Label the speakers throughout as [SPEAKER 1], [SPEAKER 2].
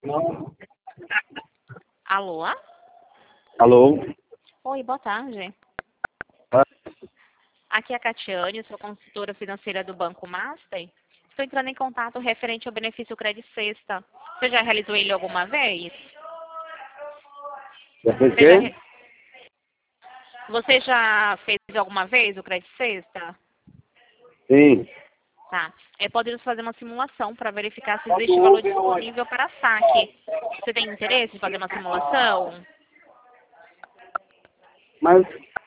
[SPEAKER 1] Alô?
[SPEAKER 2] Alô?
[SPEAKER 1] Oi, boa tarde.
[SPEAKER 2] Ah,
[SPEAKER 1] Aqui é a Catiane, sou consultora financeira do Banco Master. Estou entrando em contato referente ao benefício Crédito Sexta. Você já realizou ele alguma vez?
[SPEAKER 2] já fez o
[SPEAKER 1] Você já,
[SPEAKER 2] quê?
[SPEAKER 1] re- Você já fez alguma vez o Crédito Sexta?
[SPEAKER 2] Sim.
[SPEAKER 1] Tá. Podemos fazer uma simulação para verificar se existe valor disponível para saque. Você tem interesse em fazer uma simulação?
[SPEAKER 2] Mas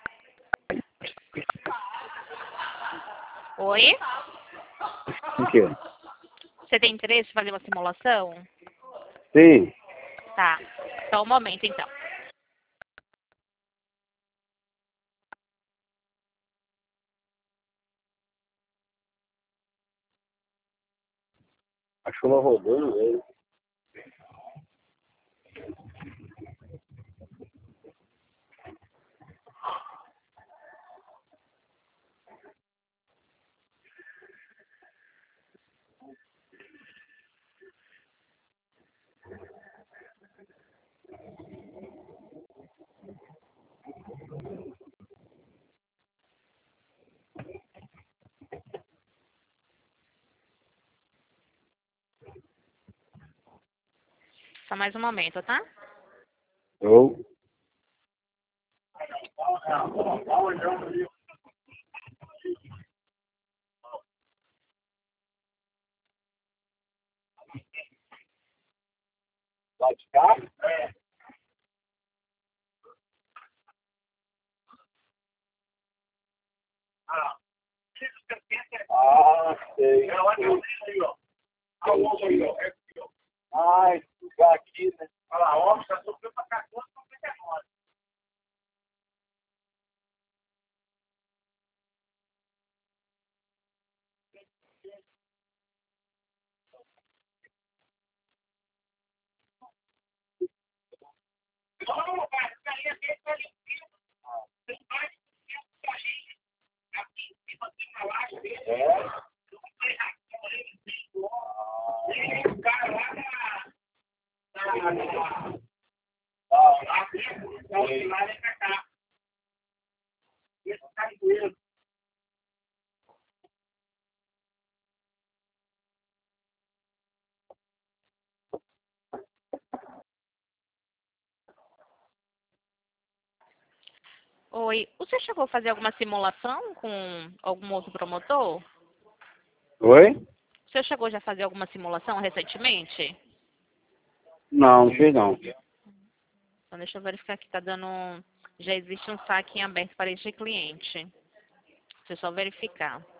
[SPEAKER 1] Oi?
[SPEAKER 2] o quê?
[SPEAKER 1] Você tem interesse em fazer uma simulação?
[SPEAKER 2] Sim.
[SPEAKER 1] Tá. Só um momento, então.
[SPEAKER 2] A chuva rodando, velho.
[SPEAKER 1] Só mais um momento, tá?
[SPEAKER 2] Eu? Lá de cá? Ah, sei. Ah, esse lugar aqui, né? Olha lá, ó, já sofreu pra cá, quanto pra cá agora? É?
[SPEAKER 1] Oi. Você chegou a fazer alguma simulação com algum outro promotor?
[SPEAKER 2] Oi?
[SPEAKER 1] Você chegou já a fazer alguma simulação recentemente?
[SPEAKER 2] Não, não sei não.
[SPEAKER 1] Então, deixa eu verificar aqui. Tá dando. Já existe um saque em aberto para este cliente. Deixa eu só verificar.